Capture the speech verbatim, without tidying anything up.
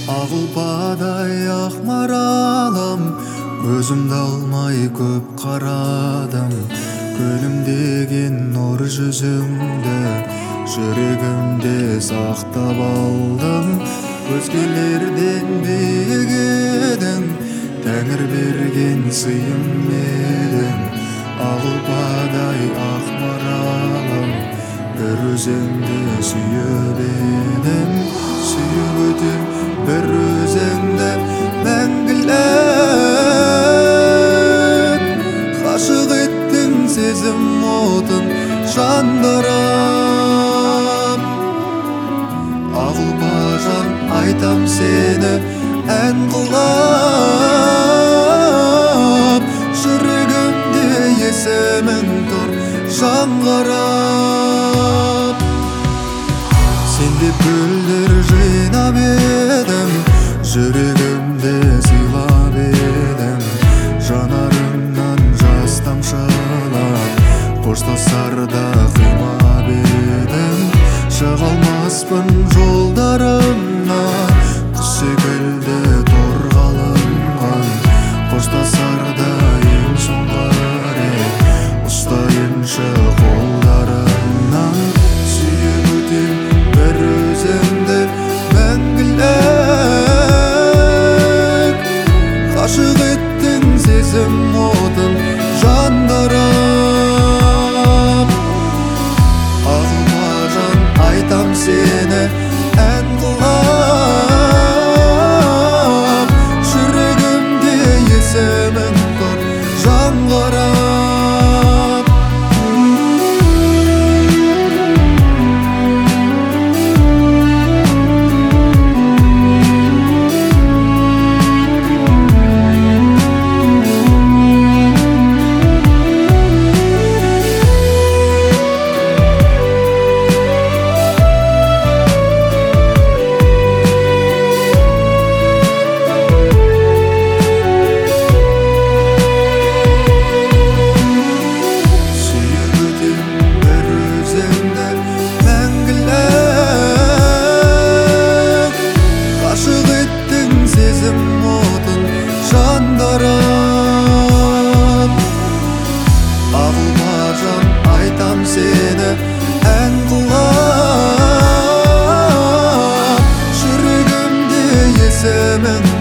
Ақ ұлпадай ақ маралым, көзімді алмай көп қарадым. Күлімдеген нұр жүзіңді жүрегімде сақтап алдым. Өзгелерден биік едің, Тәңір берген сыйым едің. Ақ ұлпадай ақ маралым, бір өзіңді сүйіп едім. Сүйіп өтем бір өзіңді мәңгілік. Ғашық еттің сезім отын жандырып. Ақ ұлпажан айтам сені ән қылып. Жүрегімде есімің тұр жаңғырып. Сен деп гүлдер жинап едім, жүрегімде сыйлап едім. Жанарымнан жас тамшылап, қоштасарда қимап едім. Шыға алмаспын жолдарымна, құс секілді торғалынған. Қоштасарда ең соңғы рет ұстайыншы қолдарымнан. Сүйіп өтем бір өзіңді мәңгілік. Ғашық еттің сезім отын жандырып. Ақ ұлпажан айтам сені ән қылып. Жүрегімде есімің тұр жаңғырып. Ақ ұлпажан айтам сені ән қылып. Жүрегімде есімің